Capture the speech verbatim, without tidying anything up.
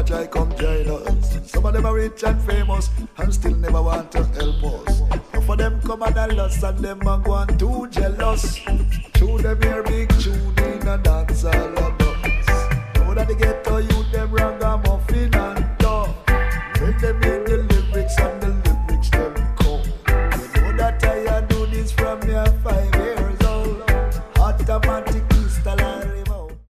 try come join us. Some of them are rich and famous and still never want to help us. Half of them come and a loss and them are going too jealous. True them hear big tune in a dance all of us. Know that they get to you